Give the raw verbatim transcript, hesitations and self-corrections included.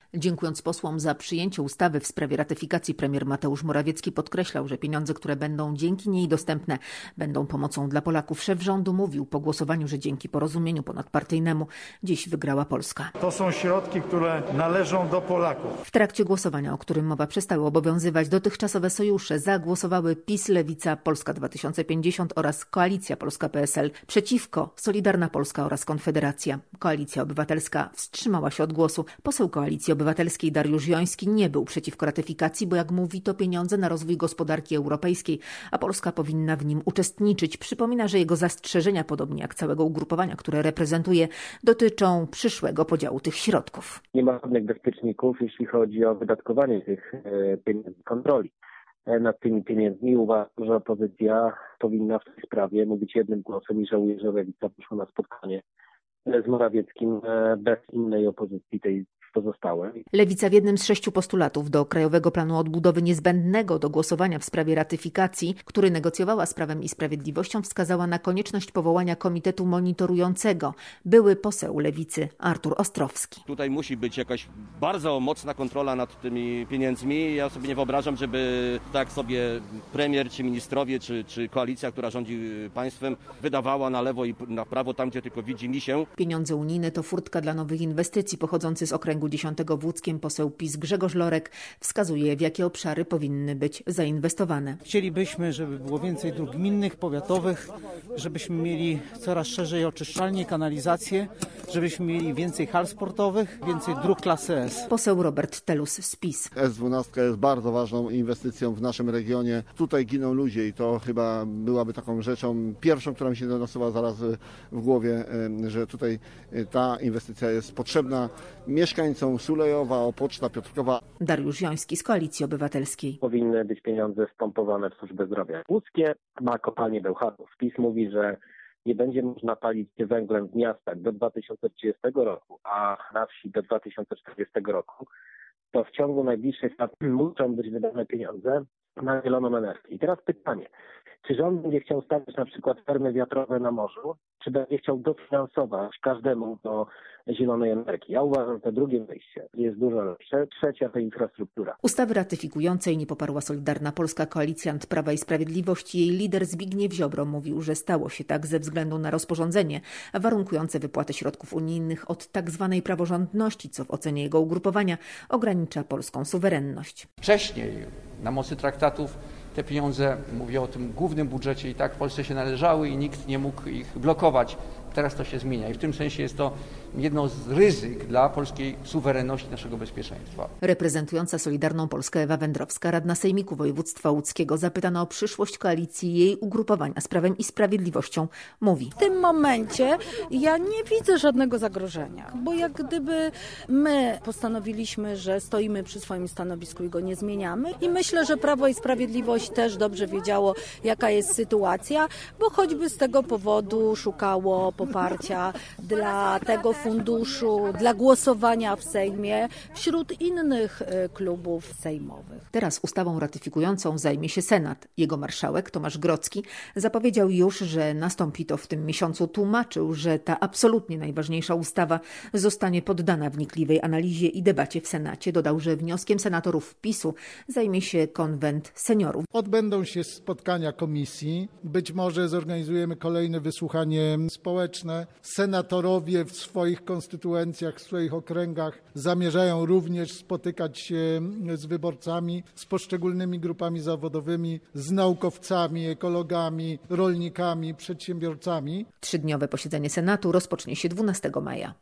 Dziękując posłom za przyjęcie ustawy w sprawie ratyfikacji, premier Mateusz Morawiecki podkreślał, że pieniądze, które będą dzięki niej dostępne, będą pomocą dla Polaków. Szef rządu mówił po głosowaniu, że dzięki porozumieniu ponadpartyjnemu dziś wygrała Polska. To są środki, które należą do Polaków. W trakcie głosowania, o którym mowa, przestały obowiązywać dotychczasowe sojusze. Zagłosowały PiS, Lewica, Polska dwa tysiące pięćdziesiąt oraz Koalicja Polska P S L. Przeciwko Solidarna Polska oraz Konfederacja. Koalicja Obywatelska wstrzymała się od głosu. Poseł Koalicji Obywatelskiej Dariusz Joński nie był przeciwko ratyfikacji, bo jak mówi, to pieniądze na rozwój gospodarki europejskiej, a Polska powinna w nim uczestniczyć. Przypomina, że jego zastrzeżenia, podobnie jak całego ugrupowania, które reprezentuje, dotyczą przyszłego podziału tych środków. Nie ma żadnych bezpieczników, jeśli chodzi o wydatkowanie tych pieniędzy, kontroli nad tymi pieniędzmi. Uważam, że opozycja powinna w tej sprawie mówić jednym głosem i żałuję, że Lewica poszła na spotkanie z Morawieckim bez innej opozycji tej pozostałej. Lewica w jednym z sześciu postulatów do Krajowego Planu Odbudowy niezbędnego do głosowania w sprawie ratyfikacji, który negocjowała z Prawem i Sprawiedliwością, wskazała na konieczność powołania komitetu monitorującego. Były poseł Lewicy Artur Ostrowski. Tutaj musi być jakaś bardzo mocna kontrola nad tymi pieniędzmi. Ja sobie nie wyobrażam, żeby tak sobie premier, czy ministrowie, czy, czy koalicja, która rządzi państwem, wydawała na lewo i na prawo tam, gdzie tylko widzi mi się. Pieniądze unijne to furtka dla nowych inwestycji pochodzący z okręgu dziesiątego w Łódzkiem. Poseł PiS Grzegorz Lorek wskazuje, w jakie obszary powinny być zainwestowane. Chcielibyśmy, żeby było więcej dróg gminnych, powiatowych, żebyśmy mieli coraz szerzej oczyszczalnie, kanalizację, żebyśmy mieli więcej hal sportowych, więcej dróg klasy S. Poseł Robert Telus z PiS. S dwanaście jest bardzo ważną inwestycją w naszym regionie. Tutaj giną ludzie i to chyba byłaby taką rzeczą pierwszą, która mi się nasuwa zaraz w głowie, że tutaj ta inwestycja jest potrzebna mieszkańcom Sulejowa, Opoczna, Piotrkowa. Dariusz Joński z Koalicji Obywatelskiej. Powinny być pieniądze wpompowane w służbę zdrowia. Łódzkie ma kopalnię Bełchatów. PiS mówi, że nie będzie można palić węglem w miastach do dwa tysiące trzydziestego roku, a na wsi do dwa tysiące czterdziestego roku. To w ciągu najbliższych lat muszą być wydane pieniądze na zieloną energię. I teraz pytanie, czy rząd będzie chciał stawiać na przykład farmy wiatrowe na morzu, czy będzie chciał dofinansować każdemu do zielonej energii? Ja uważam, że to drugie wyjście jest dużo lepsze. Trzecia to infrastruktura. Ustawy ratyfikującej nie poparła Solidarna Polska. Koalicjant Prawa i Sprawiedliwości. Jej lider Zbigniew Ziobro mówił, że stało się tak ze względu na rozporządzenie warunkujące wypłatę środków unijnych od tak zwanej praworządności, co w ocenie jego ugrupowania ogranicza polską suwerenność. Wcześniej na mocy traktatów te pieniądze, mówię o tym głównym budżecie, i tak w Polsce się należały i nikt nie mógł ich blokować. Teraz to się zmienia i w tym sensie jest to jedno z ryzyk dla polskiej suwerenności, naszego bezpieczeństwa. Reprezentująca Solidarną Polskę Ewa Wędrowska, radna Sejmiku Województwa Łódzkiego, zapytana o przyszłość koalicji i jej ugrupowania z Prawem i Sprawiedliwością, mówi: W tym momencie ja nie widzę żadnego zagrożenia, bo jak gdyby my postanowiliśmy, że stoimy przy swoim stanowisku i go nie zmieniamy, i myślę, że Prawo i Sprawiedliwość też dobrze wiedziało, jaka jest sytuacja, bo choćby z tego powodu szukało poparcia dla tego funduszu, dla głosowania w Sejmie wśród innych klubów sejmowych. Teraz ustawą ratyfikującą zajmie się Senat. Jego marszałek Tomasz Grodzki zapowiedział już, że nastąpi to w tym miesiącu. Tłumaczył, że ta absolutnie najważniejsza ustawa zostanie poddana wnikliwej analizie i debacie w Senacie. Dodał, że wnioskiem senatorów PiSu zajmie się konwent seniorów. Odbędą się spotkania komisji, być może zorganizujemy kolejne wysłuchanie społeczne. Senatorowie w swoich konstytuencjach, w swoich okręgach zamierzają również spotykać się z wyborcami, z poszczególnymi grupami zawodowymi, z naukowcami, ekologami, rolnikami, przedsiębiorcami. Trzydniowe posiedzenie Senatu rozpocznie się dwunastego maja.